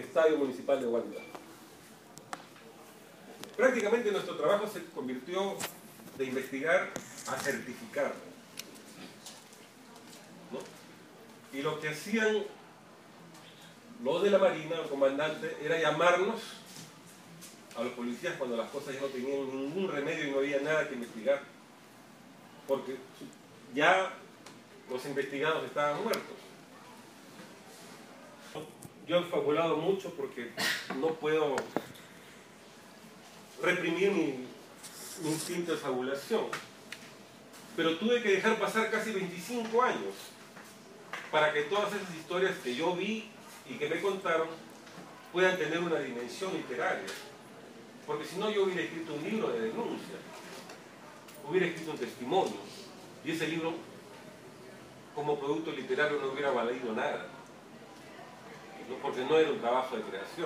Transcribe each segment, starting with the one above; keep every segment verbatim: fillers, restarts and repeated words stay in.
Estadio Municipal de Huanta. Prácticamente nuestro trabajo se convirtió de investigar a certificar, ¿no? Y lo que hacían los de la Marina, el comandante, era llamarnos a los policías cuando las cosas ya no tenían ningún remedio y no había nada que investigar, porque ya los investigados estaban muertos. Yo he fabulado mucho porque no puedo reprimir mi, mi instinto de fabulación, pero tuve que dejar pasar casi veinticinco años para que todas esas historias que yo vi y que me contaron puedan tener una dimensión literaria, porque si no yo hubiera escrito un libro de denuncia, hubiera escrito un testimonio, y ese libro como producto literario no hubiera valido nada, ¿no? Porque no era un trabajo de creación.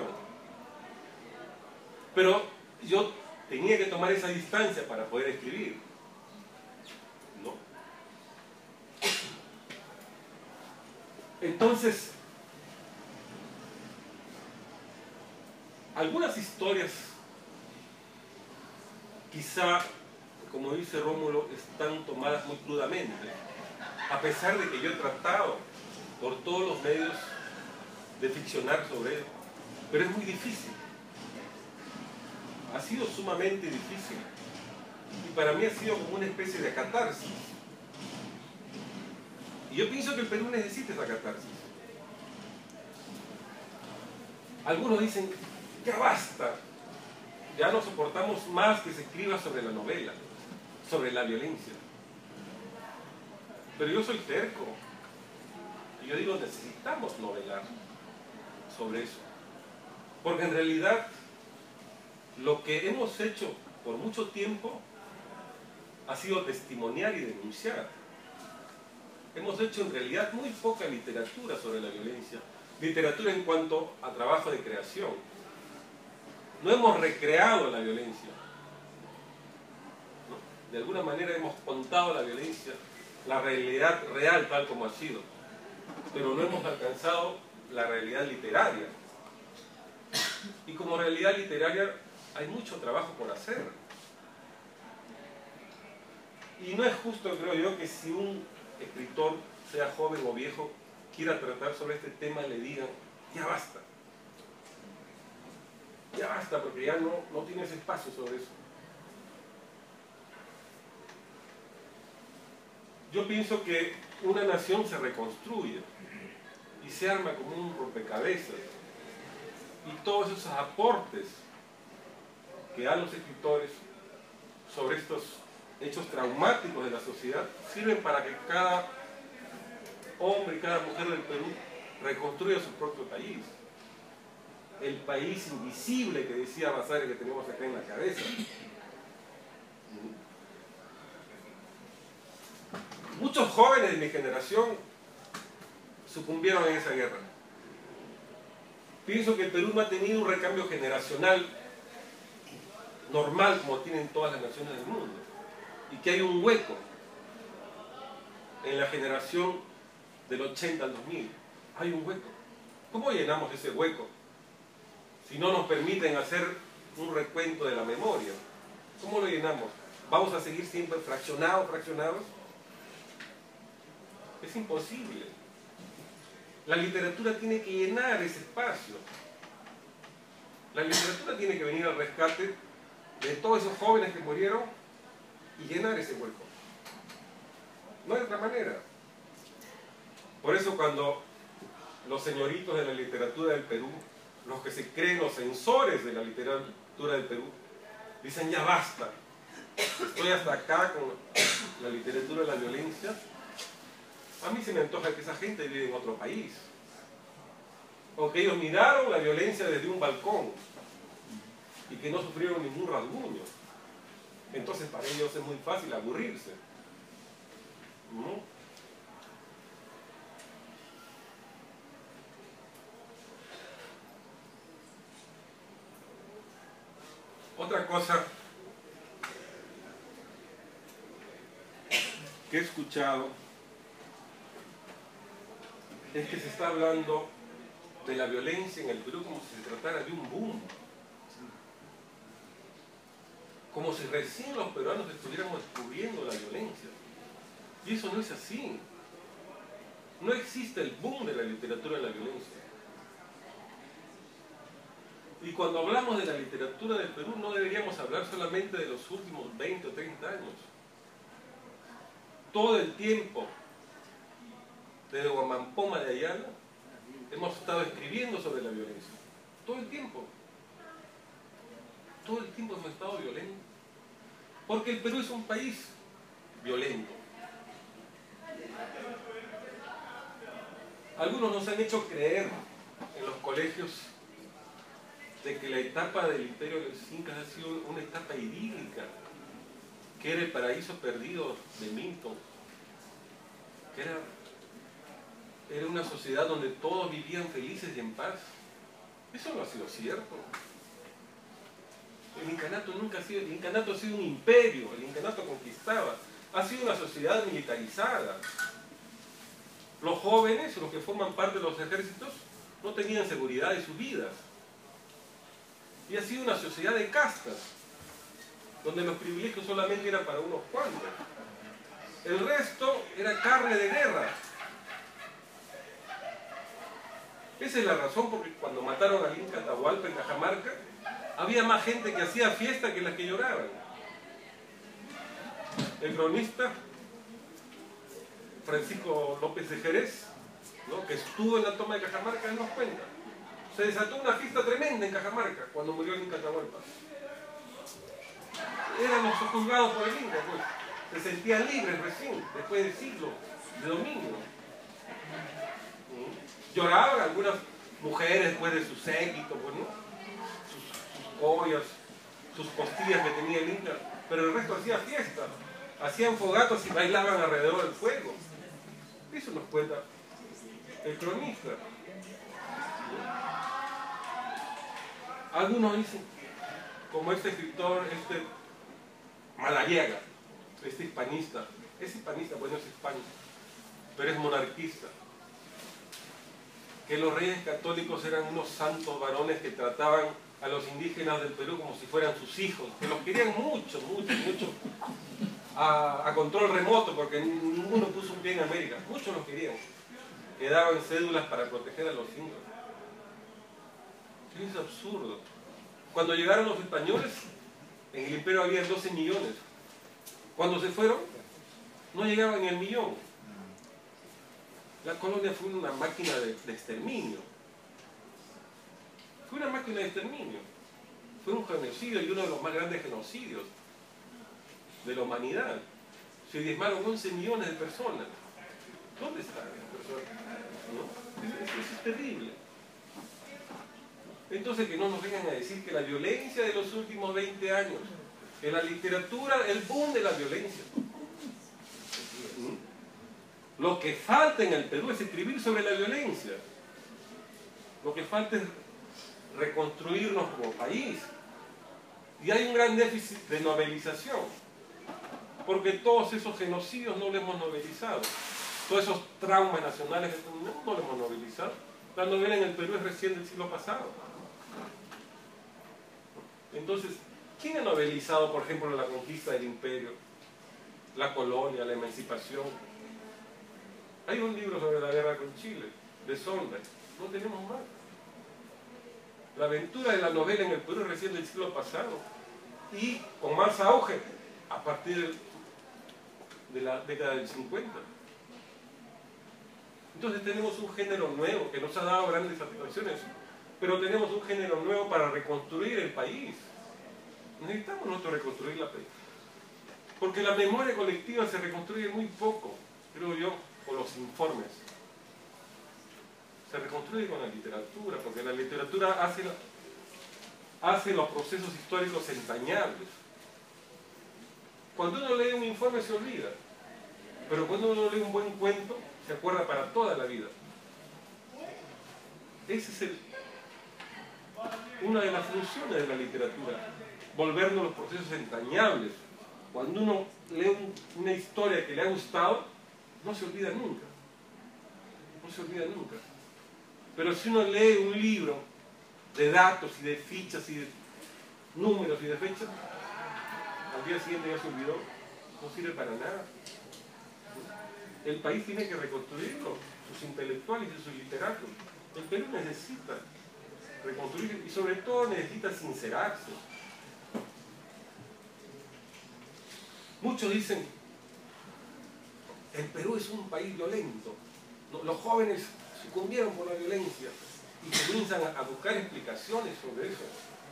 Pero yo tenía que tomar esa distancia para poder escribir, ¿no? Entonces, algunas historias, quizá, como dice Rómulo, están tomadas muy crudamente, a pesar de que yo he tratado por todos los medios de ficcionar sobre él, pero es muy difícil. Ha sido sumamente difícil. Y para mí ha sido como una especie de catarsis. Y yo pienso que el Perú necesita esa catarsis. Algunos dicen, ya basta, ya no soportamos más que se escriba sobre la novela, sobre la violencia. Pero yo soy terco. Y yo digo, necesitamos novelar sobre eso. Porque en realidad, lo que hemos hecho por mucho tiempo ha sido testimoniar y denunciar. Hemos hecho en realidad muy poca literatura sobre la violencia, literatura en cuanto a trabajo de creación. No hemos recreado la violencia, ¿no? De alguna manera hemos contado la violencia, la realidad real tal como ha sido, pero no hemos alcanzado la realidad literaria. Y como realidad literaria hay mucho trabajo por hacer. Y no es justo, creo yo, que si un escritor, sea joven o viejo, quiera tratar sobre este tema, le digan, ya basta. Ya basta, porque ya no, no tienes espacio sobre eso. Yo pienso que una nación se reconstruye y se arma como un rompecabezas. Y todos esos aportes que dan los escritores sobre estos hechos traumáticos de la sociedad sirven para que cada hombre y cada mujer del Perú reconstruya su propio país. El país invisible que decía Basadre que tenemos acá en la cabeza. Muchos jóvenes de mi generación sucumbieron en esa guerra. Pienso que el Perú no ha tenido un recambio generacional normal como tienen todas las naciones del mundo, y que hay un hueco en la generación del ochenta al dos mil. Hay un hueco. ¿Cómo llenamos ese hueco si no nos permiten hacer un recuento de la memoria? ¿Cómo lo llenamos? ¿Vamos a seguir siempre fraccionados, fraccionados? Es imposible. La literatura tiene que llenar ese espacio. La literatura tiene que venir al rescate de todos esos jóvenes que murieron y llenar ese hueco. No hay otra manera. Por eso cuando los señoritos de la literatura del Perú, los que se creen los censores de la literatura del Perú, dicen ya basta, estoy hasta acá con la literatura de la violencia, a mí se me antoja que esa gente vive en otro país. O que ellos miraron la violencia desde un balcón y que no sufrieron ningún rasguño. Entonces para ellos es muy fácil aburrirse, ¿no? Otra cosa que he escuchado es que se está hablando de la violencia en el Perú como si se tratara de un boom. Como si recién los peruanos estuviéramos descubriendo la violencia. Y eso no es así. No existe el boom de la literatura en la violencia. Y cuando hablamos de la literatura del Perú, no deberíamos hablar solamente de los últimos veinte o treinta años. Todo el tiempo, desde Huamampoma de Ayala, hemos estado escribiendo sobre la violencia. Todo el tiempo. Todo el tiempo hemos estado violentos. Porque el Perú es un país violento. Algunos nos han hecho creer en los colegios de que la etapa del imperio de los incas ha sido una etapa idílica, que era el paraíso perdido de Milton, que era, era una sociedad donde todos vivían felices y en paz. Eso no ha sido cierto. El incanato nunca ha sido, el incanato ha sido un imperio, el incanato conquistaba, ha sido una sociedad militarizada. Los jóvenes, los que forman parte de los ejércitos, no tenían seguridad de sus vidas. Y ha sido una sociedad de castas, donde los privilegios solamente eran para unos cuantos. El resto era carne de guerra. Esa es la razón por la que cuando mataron al Inca Atahualpa en Cajamarca, había más gente que hacía fiesta que las que lloraban. El cronista Francisco López de Jerez, ¿no?, que estuvo en la toma de Cajamarca, él nos cuenta. Se desató una fiesta tremenda en Cajamarca cuando murió el Inca Atahualpa. Eran los juzgados por el Inca, pues. Se sentían libres recién, después de siglos de dominio. ¿Mm? Lloraban algunas mujeres después de su séquito, pues, ¿no? sus, sus ollas, sus costillas que tenía el Inca, pero el resto hacía fiesta. Hacían fogatos y bailaban alrededor del fuego. Eso nos cuenta el cronista. Algunos dicen, como este escritor, este Madariaga, este hispanista, es hispanista, pues no es hispánico, pero es monarquista, que los reyes católicos eran unos santos varones que trataban a los indígenas del Perú como si fueran sus hijos, que los querían mucho, mucho, mucho, a, a control remoto, porque ninguno puso un pie en América, muchos los querían, que daban cédulas para proteger a los indios. Es absurdo. Cuando llegaron los españoles, en el imperio había doce millones. Cuando se fueron, no llegaban ni al millón. La colonia fue una máquina de, de exterminio. Fue una máquina de exterminio. Fue un genocidio y uno de los más grandes genocidios de la humanidad. Se diezmaron once millones de personas. ¿Dónde están las personas? ¿No? Eso, eso es terrible. Entonces, que no nos vengan a decir que la violencia de los últimos veinte años, que la literatura, el boom de la violencia. ¿Mm? Lo que falta en el Perú es escribir sobre la violencia. Lo que falta es reconstruirnos como país. Y hay un gran déficit de novelización, porque todos esos genocidios no lo hemos novelizado. Todos esos traumas nacionales no, no lo hemos novelizado. La novela en el Perú es recién del siglo pasado. Entonces, ¿quién ha novelizado, por ejemplo, la conquista del imperio, la colonia, la emancipación? Hay un libro sobre la guerra con Chile, de Solnay. No tenemos más. La aventura de la novela en el Perú es recién del siglo pasado y con más auge a partir de la década del cincuenta. Entonces tenemos un género nuevo que nos ha dado grandes satisfacciones, pero tenemos un género nuevo para reconstruir el país. Necesitamos nosotros reconstruir la país. Porque la memoria colectiva se reconstruye muy poco, creo yo, con los informes. Se reconstruye con la literatura, porque la literatura hace, hace los procesos históricos entrañables. Cuando uno lee un informe se olvida, pero cuando uno lee un buen cuento, se acuerda para toda la vida. Esa es el, una de las funciones de la literatura, volvernos los procesos entrañables. Cuando uno lee un, una historia que le ha gustado, no se olvida nunca. No se olvida nunca. Pero si uno lee un libro de datos y de fichas y de números y de fechas, al día siguiente ya se olvidó, no sirve para nada. El país tiene que reconstruirlo, sus intelectuales y sus literatos. El Perú necesita reconstruir y sobre todo necesita sincerarse. Muchos dicen, el Perú es un país violento, los jóvenes sucumbieron por la violencia y comienzan a buscar explicaciones sobre eso.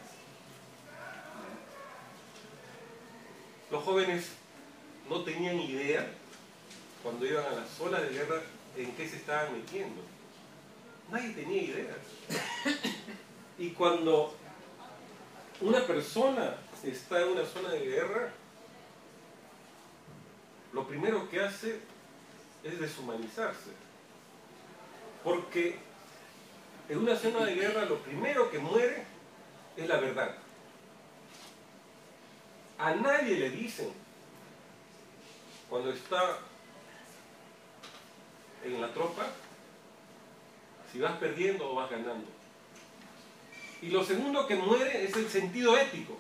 Los jóvenes no tenían idea cuando iban a las zonas de guerra en qué se estaban metiendo. Nadie tenía idea. Y cuando una persona está en una zona de guerra, lo primero que hace es deshumanizarse. Porque en una zona de guerra lo primero que muere es la verdad. A nadie le dicen, cuando está en la tropa, si vas perdiendo o vas ganando. Y lo segundo que muere es el sentido ético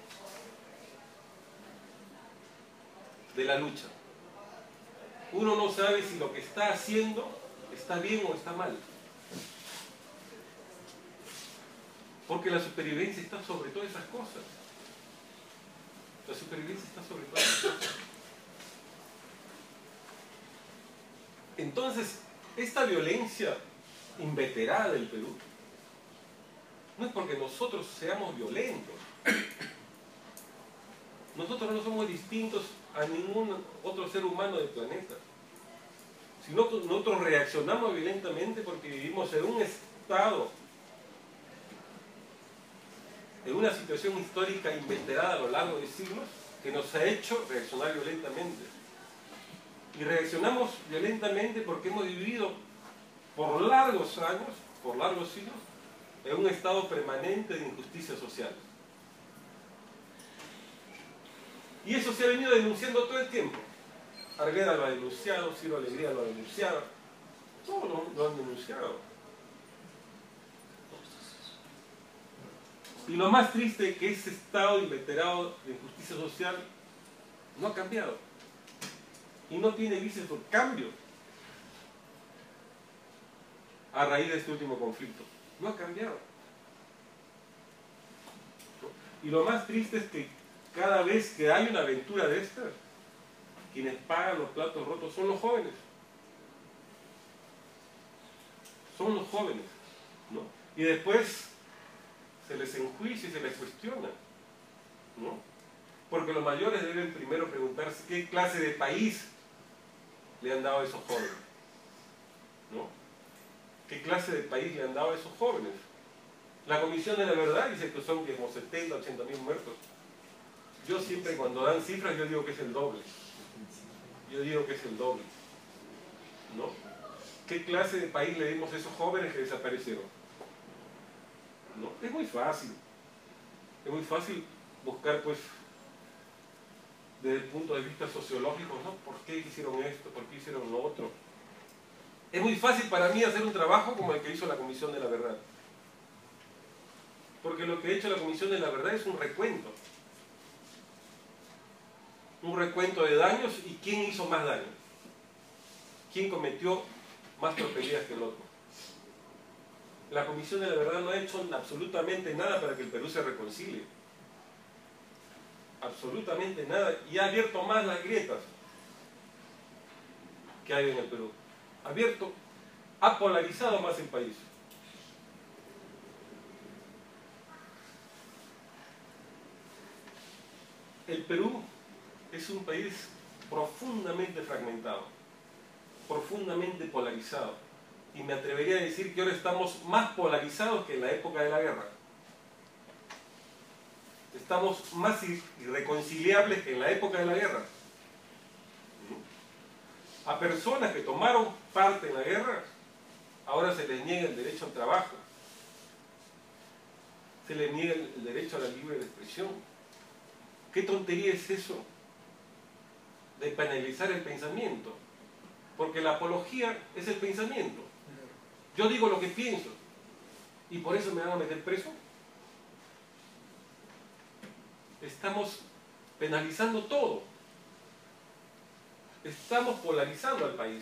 de la lucha. Uno no sabe si lo que está haciendo está bien o está mal. Porque la supervivencia está sobre todas esas cosas. La supervivencia está sobre todas esas cosas. Entonces, esta violencia inveterada del Perú no es porque nosotros seamos violentos. Nosotros no somos distintos a ningún otro ser humano del planeta. Si nosotros, nosotros reaccionamos violentamente porque vivimos en un estado, en una situación histórica inveterada a lo largo de siglos que nos ha hecho reaccionar violentamente. Y reaccionamos violentamente porque hemos vivido por largos años, por largos siglos, en un estado permanente de injusticia social. Y eso se ha venido denunciando todo el tiempo. Argueda lo ha denunciado, Ciro Alegría lo ha denunciado, todos lo, lo han denunciado. Y lo más triste es que ese estado inveterado de injusticia social no ha cambiado. Y no tiene visos por cambio a raíz de este último conflicto. No ha cambiado. Y lo más triste es que cada vez que hay una aventura de estas, quienes pagan los platos rotos son los jóvenes. Son los jóvenes, ¿no? Y después se les enjuicia y se les cuestiona, ¿no? Porque los mayores deben primero preguntarse qué clase de país le han dado a esos jóvenes, ¿no? ¿Qué clase de país le han dado a esos jóvenes? La Comisión de la Verdad dice que son como setenta, ochenta mil muertos. Yo siempre cuando dan cifras yo digo que es el doble. Yo digo que es el doble, ¿no? ¿Qué clase de país le dimos a esos jóvenes que desaparecieron? ¿No? Es muy fácil. Es muy fácil buscar, pues, desde el punto de vista sociológico, ¿no? ¿Por qué hicieron esto? ¿Por qué hicieron lo otro? Es muy fácil para mí hacer un trabajo como el que hizo la Comisión de la Verdad. Porque lo que ha hecho la Comisión de la Verdad es un recuento. Un recuento de daños y quién hizo más daño. Quién cometió más tropelías que el otro. La Comisión de la Verdad no ha hecho absolutamente nada para que el Perú se reconcilie. Absolutamente nada. Y ha abierto más las grietas que hay en el Perú. Ha abierto, ha polarizado más el país. El Perú es un país profundamente fragmentado, profundamente polarizado. Y me atrevería a decir que ahora estamos más polarizados que en la época de la guerra. Estamos más irreconciliables que en la época de la guerra. A personas que tomaron parte en la guerra, ahora se les niega el derecho al trabajo. Se les niega el derecho a la libre expresión. ¿Qué tontería es eso de penalizar el pensamiento? Porque la apología es el pensamiento. Yo digo lo que pienso. y por eso me van a meter preso. Estamos penalizando todo. Estamos polarizando al país.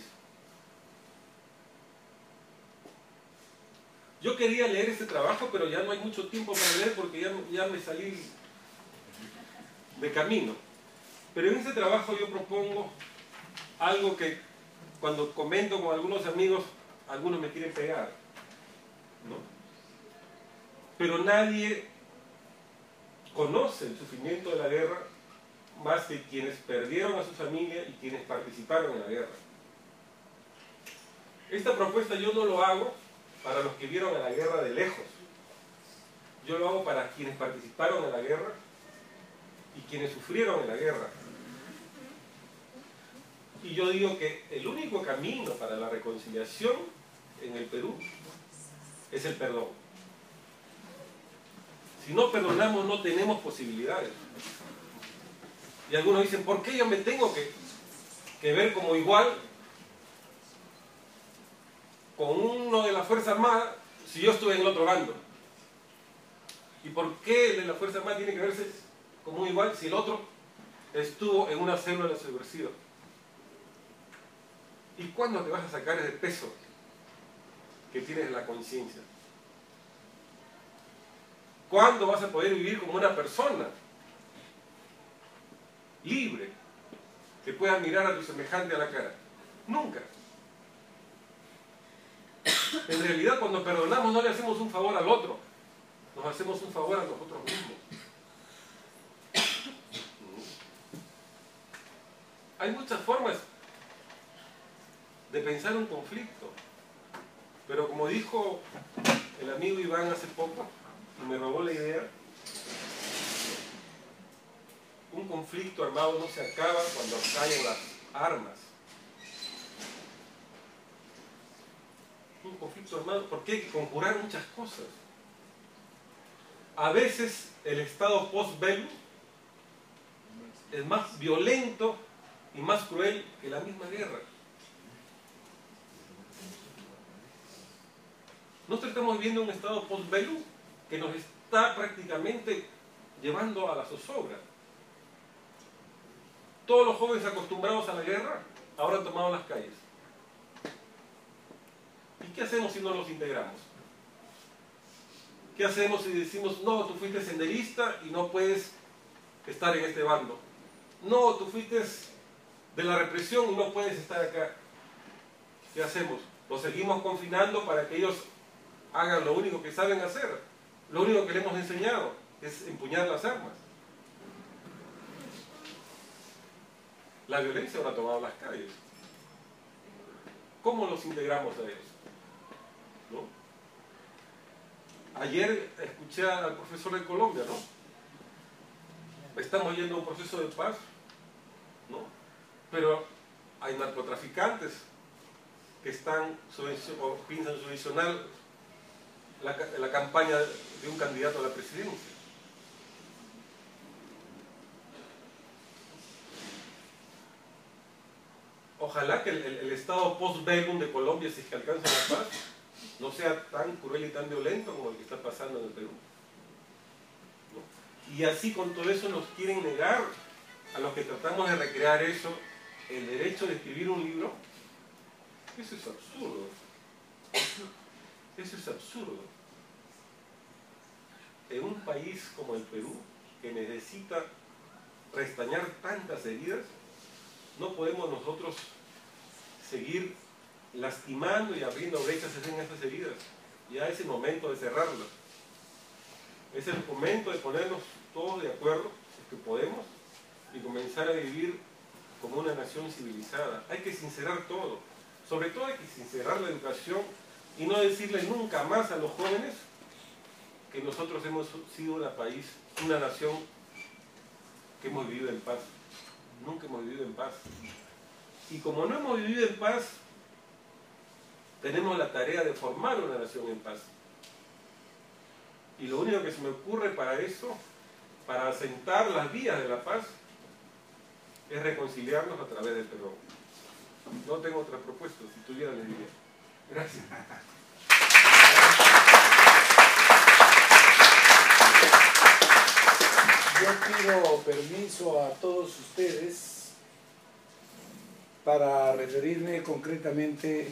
Yo quería leer este trabajo, pero ya no hay mucho tiempo para leer porque ya, ya me salí de camino. Pero en este trabajo yo propongo algo que cuando comento con algunos amigos, algunos me quieren pegar, ¿no? Pero nadie conoce el sufrimiento de la guerra más que quienes perdieron a su familia y quienes participaron en la guerra. Esta propuesta yo no lo hago para los que vieron a la guerra de lejos. Yo lo hago para quienes participaron en la guerra y quienes sufrieron en la guerra. Y yo digo que el único camino para la reconciliación en el Perú es el perdón. Si no perdonamos, no tenemos posibilidades. Y algunos dicen, ¿por qué yo me tengo que, que ver como igual con uno de la Fuerza Armada si yo estuve en el otro bando? ¿Y por qué el de la Fuerza Armada tiene que verse como igual si el otro estuvo en una célula subversiva? ¿Y cuándo te vas a sacar ese peso que tienes en la conciencia? ¿Cuándo vas a poder vivir como una persona libre que pueda mirar a tu semejante a la cara? Nunca. En realidad, cuando perdonamos no le hacemos un favor al otro, nos hacemos un favor a nosotros mismos. Hay muchas formas de pensar un conflicto, pero como dijo el amigo Iván hace poco, y me robó la idea, un conflicto armado no se acaba cuando caen las armas. Un conflicto armado, porque hay que conjurar muchas cosas. A veces el estado post-bellum es más violento y más cruel que la misma guerra. Nosotros estamos viviendo un estado post-bellum que nos está prácticamente llevando a la zozobra. Todos los jóvenes acostumbrados a la guerra ahora han tomado las calles. ¿Y qué hacemos si no los integramos? ¿Qué hacemos si decimos, no, tú fuiste senderista y no puedes estar en este bando? No, tú fuiste de la represión y no puedes estar acá. ¿Qué hacemos? Los seguimos confinando para que ellos hagan lo único que saben hacer. Lo único que les hemos enseñado es empuñar las armas. La violencia ahora ha tomado las calles. ¿Cómo los integramos a ellos? ¿No? Ayer escuché al profesor de Colombia, ¿no? Estamos yendo a un proceso de paz, ¿no? Pero hay narcotraficantes que están o piensan subvencionar la, la campaña de un candidato a la presidencia. Ojalá que el, el, el estado post-bellum de Colombia, si es que alcanza la paz, no sea tan cruel y tan violento como el que está pasando en el Perú, ¿no? Y así con todo eso nos quieren negar a los que tratamos de recrear eso, el derecho de escribir un libro. Eso es absurdo. Eso es absurdo. En un país como el Perú, que necesita restañar tantas heridas, no podemos nosotros seguir lastimando y abriendo brechas en estas heridas. Ya es el momento de cerrarlas. Es el momento de ponernos todos de acuerdo, que podemos, y comenzar a vivir como una nación civilizada. Hay que sincerar todo. Sobre todo hay que sincerar la educación y no decirle nunca más a los jóvenes que nosotros hemos sido una país, una nación que hemos vivido en paz. Nunca hemos vivido en paz. Y como no hemos vivido en paz, tenemos la tarea de formar una nación en paz. Y lo único que se me ocurre para eso, para asentar las vías de la paz, es reconciliarnos a través del perdón. No tengo otra propuesta, si tuviera les diría. Gracias. pido permiso a todos ustedes para referirme concretamente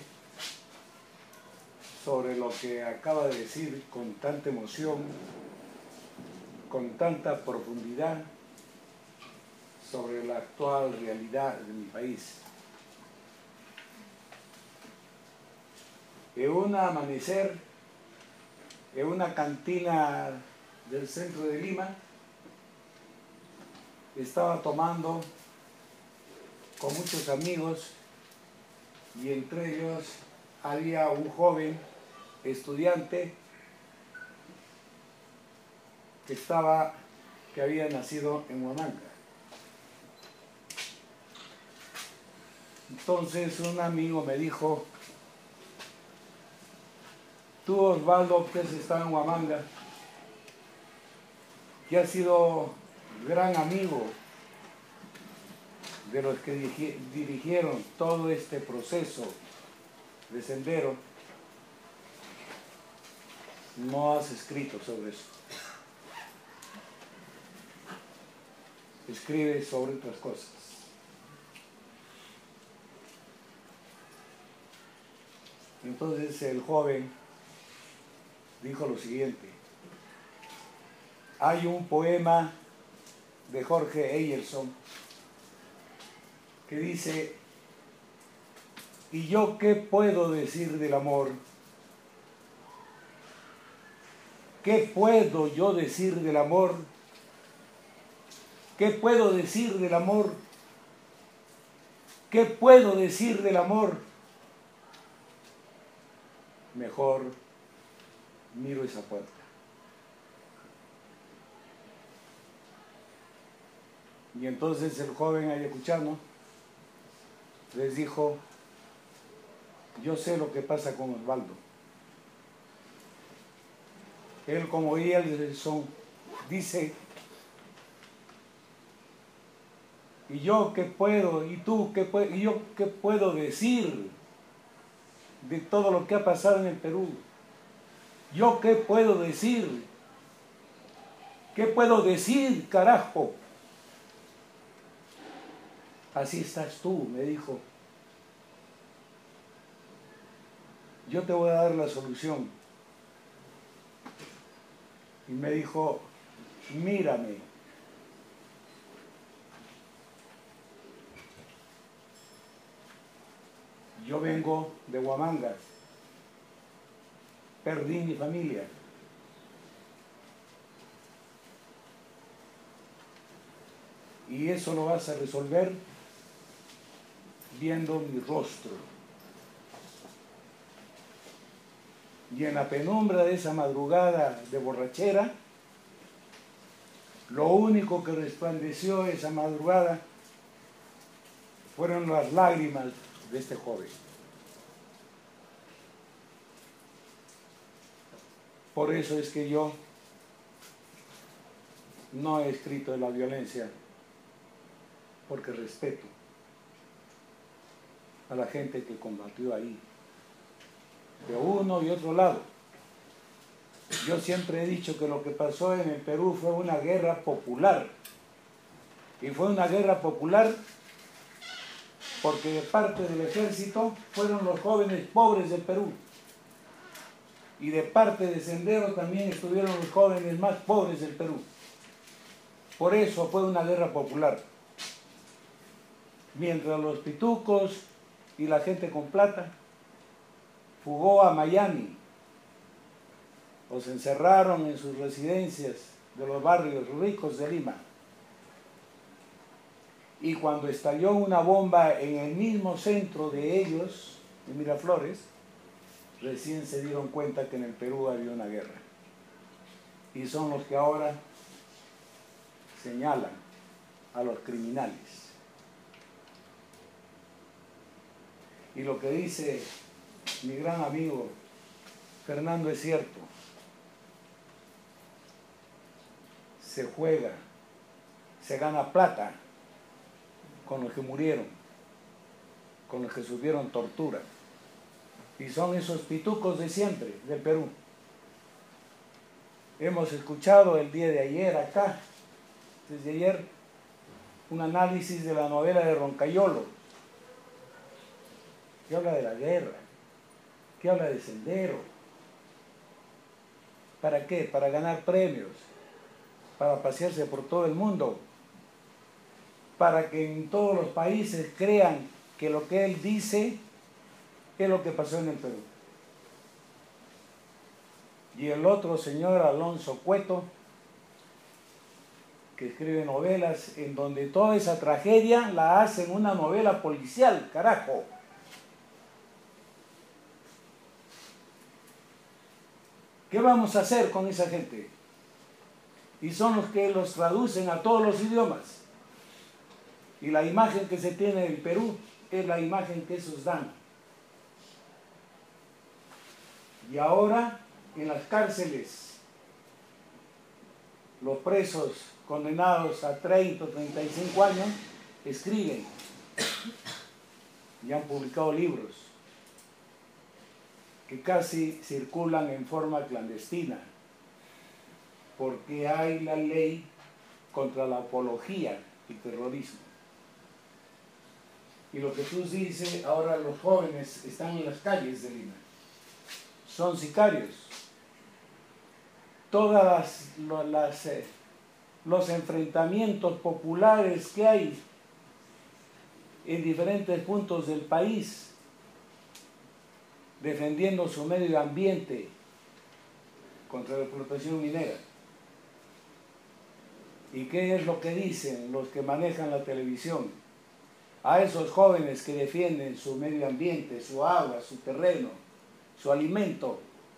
sobre lo que acaba de decir con tanta emoción, con tanta profundidad sobre la actual realidad de mi país. En un amanecer, en una cantina del centro de Lima, estaba tomando con muchos amigos y entre ellos había un joven estudiante que estaba, que había nacido en Huamanga. Entonces un amigo me dijo: tú, Osvaldo, que has estado en Huamanga, que has sido gran amigo de los que dirigieron todo este proceso de Sendero, no has escrito sobre eso. Escribe sobre otras cosas. Entonces el joven dijo lo siguiente: hay un poema de Jorge Eyerson que dice: ¿y yo qué puedo decir del amor? ¿Qué puedo yo decir del amor? ¿Qué puedo decir del amor? ¿Qué puedo decir del amor? Mejor miro esa puerta. Y entonces el joven ayacuchano les dijo: yo sé lo que pasa con Osvaldo. Él, como Eyerson, dice: ¿y yo qué puedo? ¿Y tú qué puedo? ¿Y yo qué puedo decir de todo lo que ha pasado en el Perú? ¿Yo qué puedo decir? ¿Qué puedo decir, carajo? Así estás tú, me dijo. Yo te voy a dar la solución. Y me dijo: mírame. Yo vengo de Huamanga. Perdí mi familia. Y eso lo vas a resolver viendo mi rostro. Y en la penumbra de esa madrugada de borrachera, lo único que resplandeció esa madrugada fueron las lágrimas de este joven. Por eso es que yo no he escrito de la violencia, porque respeto a la gente que combatió ahí, de uno y otro lado. Yo siempre he dicho que lo que pasó en el Perú fue una guerra popular. Y fue una guerra popular porque de parte del ejército fueron los jóvenes pobres del Perú. Y de parte de Sendero también estuvieron los jóvenes más pobres del Perú. Por eso fue una guerra popular. Mientras los pitucos y la gente con plata fugó a Miami, los encerraron en sus residencias de los barrios ricos de Lima. Y cuando estalló una bomba en el mismo centro de ellos, en Miraflores, recién se dieron cuenta que en el Perú había una guerra. Y son los que ahora señalan a los criminales. Y lo que dice mi gran amigo Fernando es cierto. Se juega, se gana plata con los que murieron, con los que sufrieron tortura. Y son esos pitucos de siempre, del Perú. Hemos escuchado el día de ayer acá desde ayer un análisis de la novela de Roncayolo, que habla de la guerra, que habla de Sendero. ¿Para qué? Para ganar premios, para pasearse por todo el mundo, para que en todos los países crean que lo que él dice es lo que pasó en el Perú. Y el otro señor, Alonso Cueto, que escribe novelas en donde toda esa tragedia la hace en una novela policial, carajo. ¿Qué vamos a hacer con esa gente? Y son los que los traducen a todos los idiomas. Y la imagen que se tiene del Perú es la imagen que esos dan. Y ahora, en las cárceles, los presos condenados a treinta o treinta y cinco años escriben y han publicado libros que casi circulan en forma clandestina, porque hay la ley contra la apología y terrorismo. Y lo que tú dices, ahora los jóvenes están en las calles de Lima, son sicarios. Todas las, las eh, los enfrentamientos populares que hay en diferentes puntos del país, defendiendo su medio ambiente contra la explotación minera. ¿Y qué es lo que dicen los que manejan la televisión? A esos jóvenes que defienden su medio ambiente, su agua, su terreno, su alimento,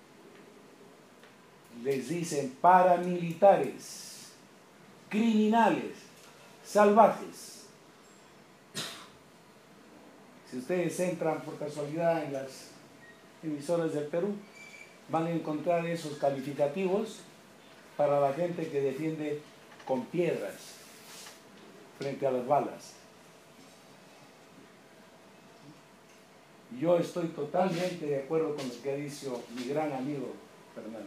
les dicen paramilitares, criminales, salvajes. Si ustedes entran por casualidad en las emisoras del Perú, van a encontrar esos calificativos para la gente que defiende con piedras frente a las balas. Yo estoy totalmente de acuerdo con lo que ha dicho mi gran amigo Fernando.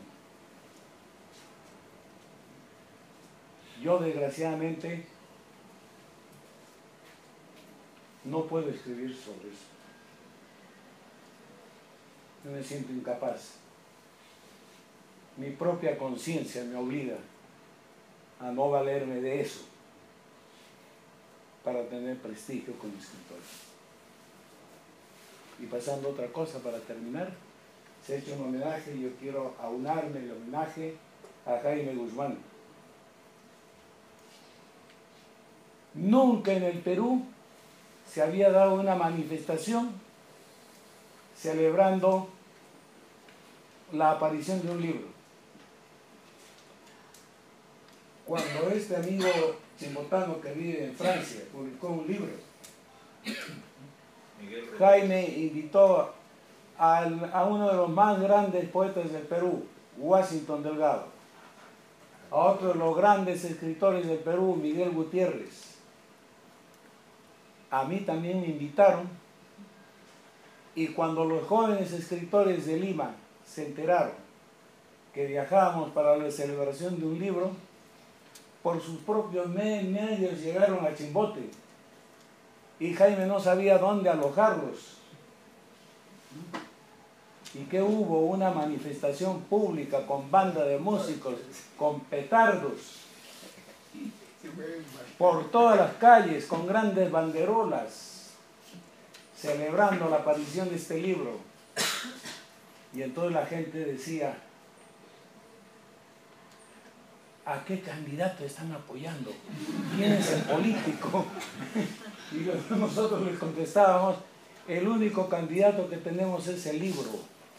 Yo desgraciadamente no puedo escribir sobre eso. Yo me siento incapaz. Mi propia conciencia me obliga a no valerme de eso para tener prestigio como escritor. Y pasando a otra cosa para terminar, se ha hecho un homenaje y yo quiero aunarme el homenaje a Jaime Guzmán. Nunca en el Perú se había dado una manifestación celebrando la aparición de un libro. Cuando este amigo chimbotano que vive en Francia publicó un libro, Jaime invitó al, a uno de los más grandes poetas del Perú, Washington Delgado, a otro de los grandes escritores del Perú, Miguel Gutiérrez. A mí también me invitaron, y cuando los jóvenes escritores de Lima se enteraron que viajábamos para la celebración de un libro, por sus propios medios llegaron a Chimbote, y Jaime no sabía dónde alojarlos. ¿Y qué hubo? Una manifestación pública con banda de músicos, con petardos, por todas las calles, con grandes banderolas, celebrando la aparición de este libro. Y entonces la gente decía, ¿a qué candidato están apoyando? ¿Quién es el político? Y nosotros les contestábamos, el único candidato que tenemos es el libro.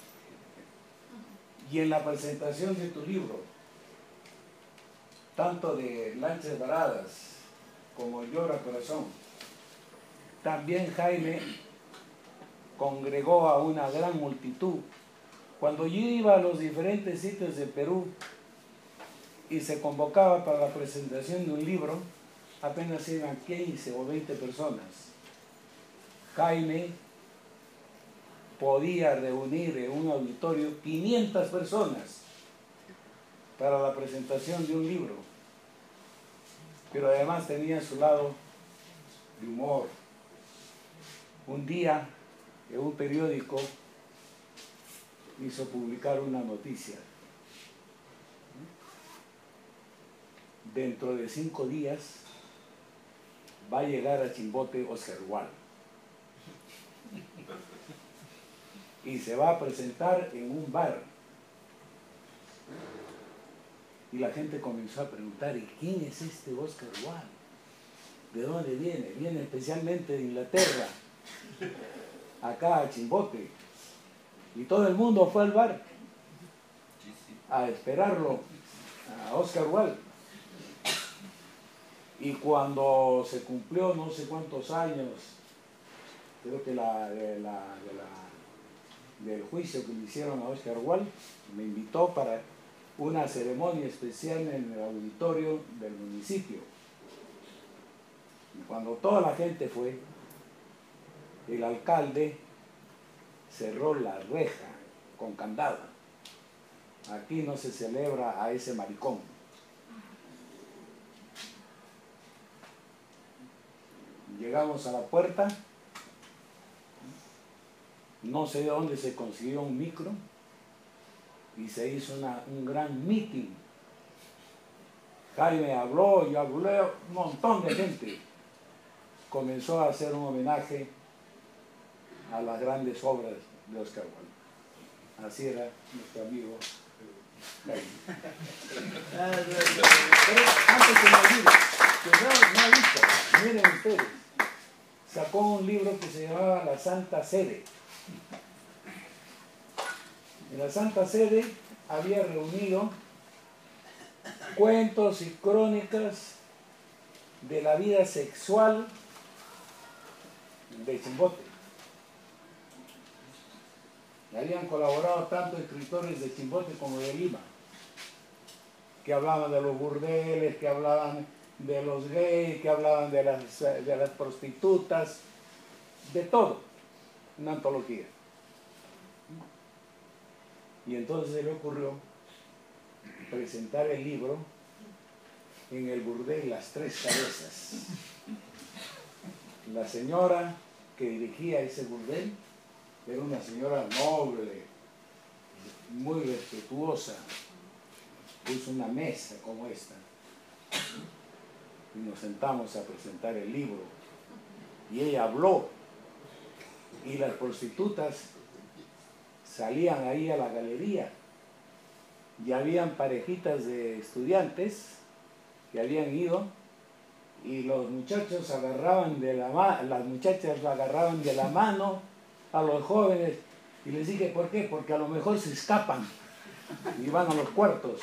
Y en la presentación de tu libro, tanto de Lanchas Varadas como Llora Corazón, también Jaime congregó a una gran multitud. Cuando yo iba a los diferentes sitios de Perú y se convocaba para la presentación de un libro, apenas iban quince o veinte personas. Jaime podía reunir en un auditorio quinientas personas para la presentación de un libro. pero además tenía su lado de humor. Un día, en un periódico, hizo publicar una noticia. Dentro de cinco días va a llegar a Chimbote Oscar Wilde y se va a presentar en un bar. Y la gente comenzó a preguntar, ¿y quién es este Oscar Wilde? ¿De dónde viene? Viene especialmente de Inglaterra, acá a Chimbote. Y todo el mundo fue al bar a esperarlo, a Oscar Wilde. Y cuando se cumplió no sé cuántos años, creo que la, de la, de la, del juicio que le hicieron a Oscar Wilde, me invitó para una ceremonia especial en el auditorio del municipio. Y cuando toda la gente fue, el alcalde cerró la reja con candado. Aquí no se celebra a ese maricón. Llegamos a la puerta, no sé de dónde se consiguió un micro y se hizo una, un gran meeting. Jaime habló, yo hablé, un montón de gente comenzó a hacer un homenaje a las grandes obras de Oscar Wilde. Así era nuestro amigo Jaime. Pero antes que me olvide, que no, no ha visto, miren ustedes, sacó un libro que se llamaba La Santa Sede. En la Santa Sede había reunido cuentos y crónicas de la vida sexual de Chimbote. Y habían colaborado tanto escritores de Chimbote como de Lima, que hablaban de los burdeles, que hablaban de los gays, que hablaban de las, de las prostitutas, de todo, una antología. Y entonces se le ocurrió presentar el libro en el burdel Las Tres Cabezas. La señora que dirigía ese burdel era una señora noble, muy respetuosa. Puso una mesa como esta y nos sentamos a presentar el libro. Y ella habló y las prostitutas salían ahí a la galería y habían parejitas de estudiantes que habían ido y los muchachos agarraban de la mano, las muchachas agarraban de la mano a los jóvenes y les dije, ¿por qué? Porque a lo mejor se escapan y van a los cuartos.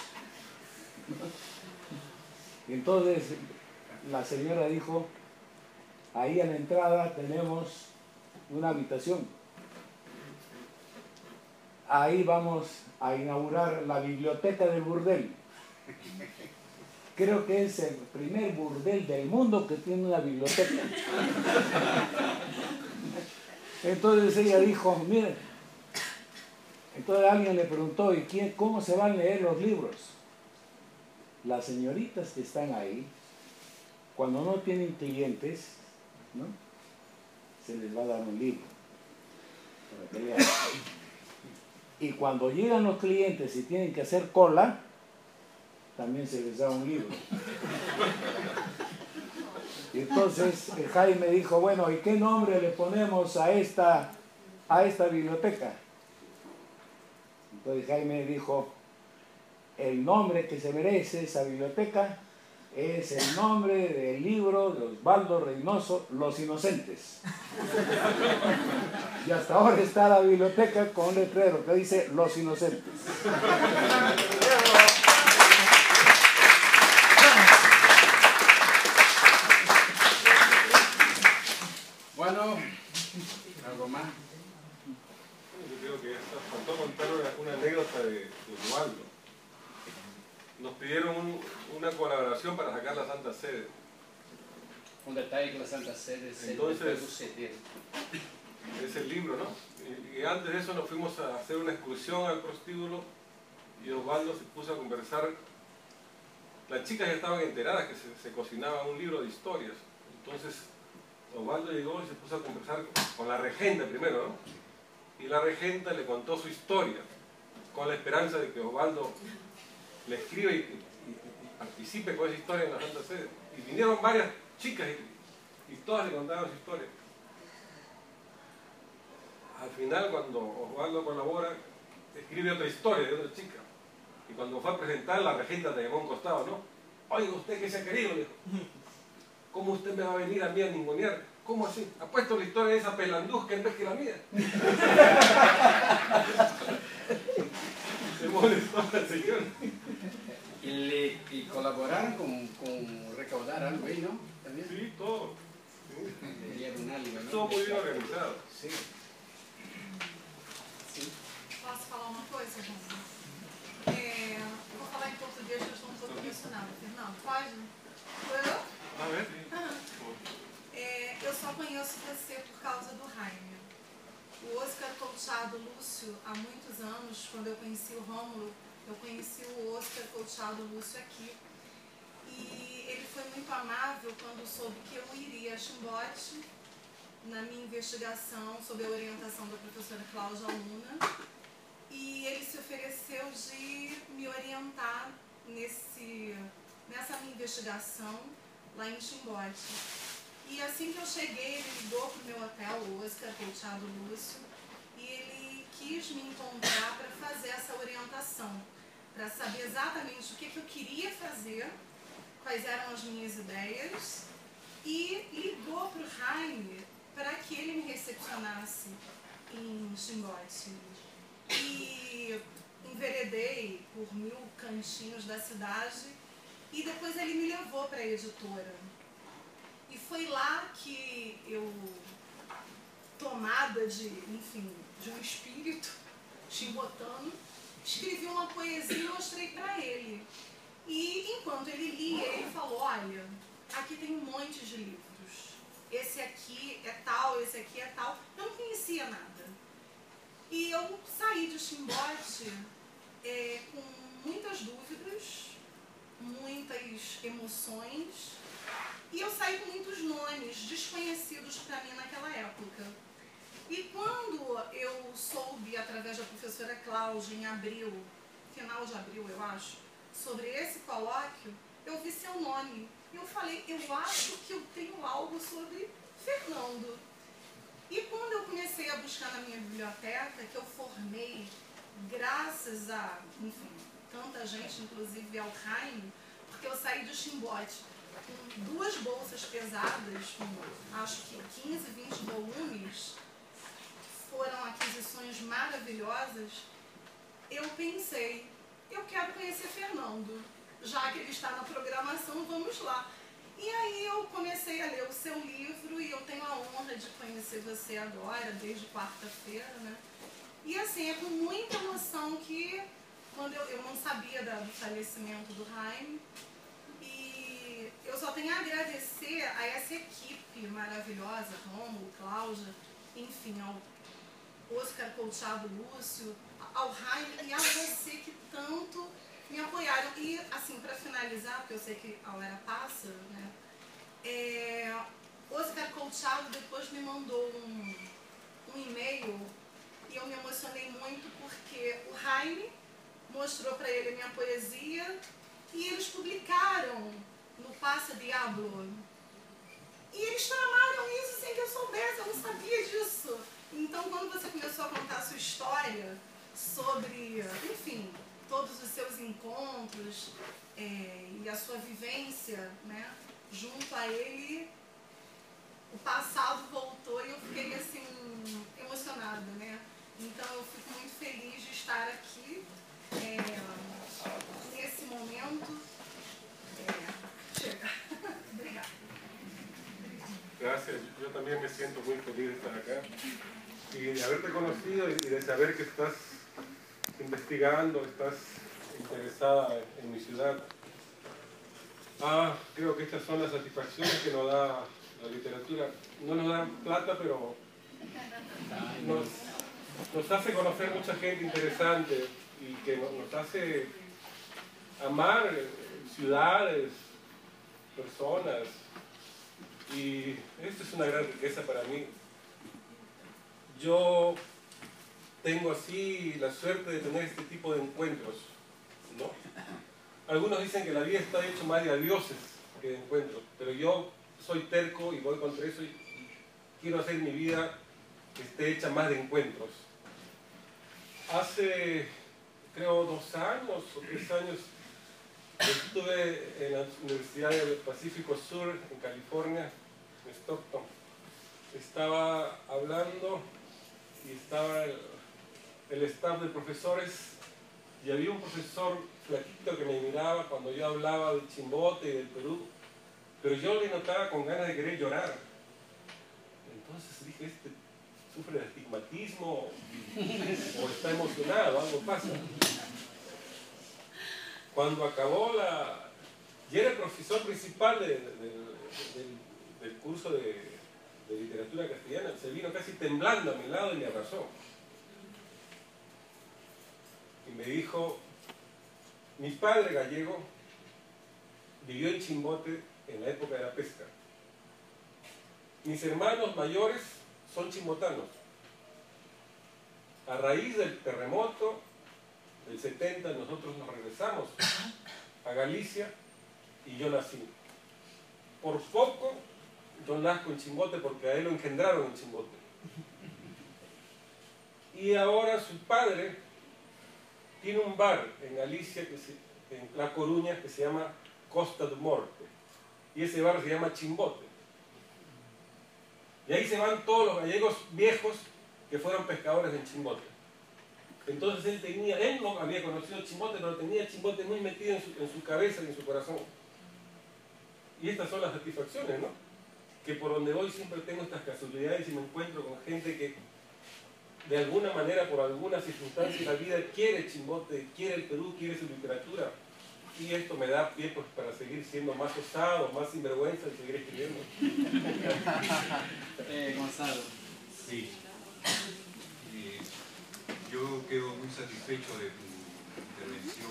Y entonces la señora dijo, ahí a la entrada tenemos una habitación. Ahí vamos a inaugurar la biblioteca del burdel. Creo que es el primer burdel del mundo que tiene una biblioteca. Entonces ella dijo, miren, entonces alguien le preguntó, ¿y quién, cómo se van a leer los libros? Las señoritas que están ahí, cuando no tienen clientes, ¿no?, se les va a dar un libro para que lean. Y cuando llegan los clientes y tienen que hacer cola, también se les da un libro. Y entonces Jaime dijo, bueno, ¿y qué nombre le ponemos a esta, a esta biblioteca? Entonces Jaime dijo, el nombre que se merece esa biblioteca es el nombre del libro de Osvaldo Reynoso, Los Inocentes. Y hasta ahora está la biblioteca con un letrero que dice Los Inocentes. Bueno, algo más. Yo creo que faltó contar una, una anécdota de, de Osvaldo. Nos pidieron un, una colaboración para sacar la Santa Sede. Un detalle que la Santa Sede se Entonces, sucedió. Es el libro, ¿no? Y, y antes de eso nos fuimos a hacer una excursión al prostíbulo y Osvaldo se puso a conversar las chicas ya estaban enteradas que se, se cocinaba un libro de historias. Entonces Osvaldo llegó y se puso a conversar con la regenta primero, ¿no? Y la regenta le contó su historia, con la esperanza de que Osvaldo le escriba y, y, y participe con esa historia en la Santa Sede. Y vinieron varias chicas y, y todas le contaban su historia. Al final, cuando Osvaldo colabora, escribe otra historia de otra chica. Y cuando fue a presentar, la regenta te llamó a un costado, ¿no? Oiga, ¿usted qué se ha querido? Le dijo. ¿Cómo usted me va a venir a mí a ningunear? ¿Cómo así? ¿Ha puesto la historia de esa pelanduzca en vez que la mía? Se molestó la señora. Y, le, y colaboraron con, con recaudar algo ahí, ¿no? ¿También? Sí, todo. Sí. Dieron algo, ¿no? Todo muy bien organizado. Sí. Sí. Posso falar uma coisa, João? É, vou falar em português, que eu estou um pouco emocionada. Fernando, pode? Eu? A ver, É, eu só conheço você por causa do Jaime. O Oscar Colchado Lúcio, há muitos anos, quando eu conheci o Rômulo, eu conheci o Oscar Colchado Lúcio aqui. E ele foi muito amável quando soube que eu iria a Chimbote na minha investigação sob a orientação da professora Cláudia Luna. E ele se ofereceu de me orientar nesse, nessa minha investigação lá em Chimbote. E assim que eu cheguei, ele ligou para o meu hotel, o Oscar Colchado Lúcio, e ele quis me encontrar para fazer essa orientação, para saber exatamente o que, que eu queria fazer, quais eram as minhas ideias, e ligou para o Jaime para que ele me recepcionasse em Chimbote. E enveredei por mil cantinhos da cidade e depois ele me levou para a editora. E foi lá que eu, tomada de, enfim, de um espírito chimbotano, escrevi uma poesia e mostrei para ele. E enquanto ele lia, ele falou, olha, aqui tem um monte de livros. Esse aqui é tal, esse aqui é tal. Eu não conhecia nada. E eu saí de Chimbote é, com muitas dúvidas, muitas emoções, e eu saí com muitos nomes desconhecidos para mim naquela época. E quando eu soube, através da professora Cláudia, em abril, final de abril eu acho, sobre esse colóquio, eu vi seu nome. E eu falei, eu acho que eu tenho algo sobre Fernando. E quando eu comecei a buscar na minha biblioteca, que eu formei, graças a, enfim, tanta gente, inclusive ao Jaime, porque eu saí de Chimbote com duas bolsas pesadas, com acho que quinze, vinte volumes, foram aquisições maravilhosas, eu pensei, eu quero conhecer Fernando, já que ele está na programação, vamos lá. E aí eu comecei a ler o seu livro e eu tenho a honra de conhecer você agora, desde quarta-feira, né? E assim, é com muita emoção que, quando eu, eu não sabia da, do falecimento do Jaime, e eu só tenho a agradecer a essa equipe maravilhosa, Rômulo, Cláudia, enfim, ao Oscar Colchado Lúcio, ao Jaime e a você que tanto me apoiaram. E, assim, para finalizar, porque eu sei que a hora passa, né? É, Oscar Colchado depois me mandou um, um e-mail e eu me emocionei muito porque o Jaime mostrou para ele a minha poesia e eles publicaram no Passa Diablo. E eles tramaram isso sem que eu soubesse, eu não sabia disso. Então, quando você começou a contar a sua história sobre, enfim, todos os seus encontros é, e a sua vivência, né, junto a ele, o passado voltou e eu fiquei assim, emocionada, né? Então eu fico muito feliz de estar aqui é, nesse momento. É, chega. Obrigada. Gracias, yo también me siento muy feliz de estar acá y de haberte conocido y de saber que estás investigando, estás interesada en mi ciudad. Ah, creo que estas son las satisfacciones que nos da la literatura. No nos dan plata, pero nos, nos hace conocer mucha gente interesante y que nos, nos hace amar ciudades, personas, y esto es una gran riqueza para mí. Yo tengo así la suerte de tener este tipo de encuentros, ¿no? Algunos dicen que la vida está hecha más de adioses que de encuentros, pero yo soy terco y voy contra eso y, y quiero hacer mi vida que esté hecha más de encuentros. Hace, creo, dos años o tres años estuve en la Universidad del Pacífico Sur, en California, en Stockton. Estaba hablando y estaba el, el staff de profesores y había un profesor flaquito que me miraba cuando yo hablaba del Chimbote y del Perú, pero yo le notaba con ganas de querer llorar. Entonces dije, este sufre de astigmatismo o está emocionado, algo pasa. Cuando acabó la... y era el profesor principal de, de, de, del, del curso de, de literatura castellana, se vino casi temblando a mi lado y me abrazó. Y me dijo, mi padre gallego vivió en Chimbote en la época de la pesca. Mis hermanos mayores son chimbotanos. A raíz del terremoto del setenta nosotros nos regresamos a Galicia y yo nací. Por poco yo nazco en Chimbote porque a él lo engendraron en Chimbote. Y ahora su padre tiene un bar en Galicia, que se, en La Coruña, que se llama Costa do Morte. Y ese bar se llama Chimbote. Y ahí se van todos los gallegos viejos que fueron pescadores en Chimbote. Entonces él tenía, él no había conocido Chimbote, pero tenía Chimbote muy metido en su, en su cabeza y en su corazón. Y estas son las satisfacciones, ¿no? Que por donde voy siempre tengo estas casualidades y me encuentro con gente que de alguna manera, por alguna circunstancia de la vida, quiere Chimbote, quiere el Perú, quiere su literatura. Y esto me da pie pues, para seguir siendo más osado, más sinvergüenza y seguir escribiendo. eh, Gonzalo. Sí. Eh, yo quedo muy satisfecho de tu intervención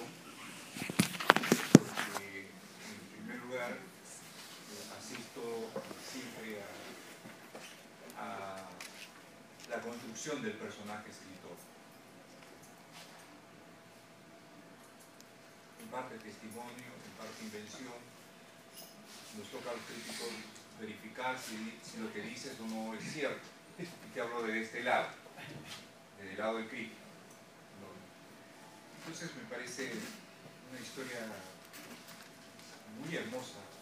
porque, en primer lugar, eh, asisto siempre a, a la construcción del personaje escritor. En parte testimonio, en parte invención. Nos toca a los críticos verificar si, si lo que dices o no es cierto. Y te hablo de este lado, del lado del crítico. Entonces me parece una historia muy hermosa